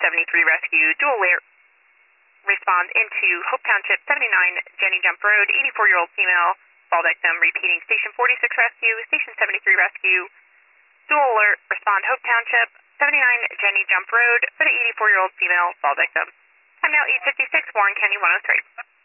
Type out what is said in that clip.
73 Rescue, dual alert, respond into Hope Township, 79 Jenny Jump Road, 84-year-old female, fall victim, repeating Station 46 Rescue, Station 73 Rescue, dual alert, respond Hope Township, 79 Jenny Jump Road for the 84-year-old female, fall victim. Time now 8:56, Warren County 103.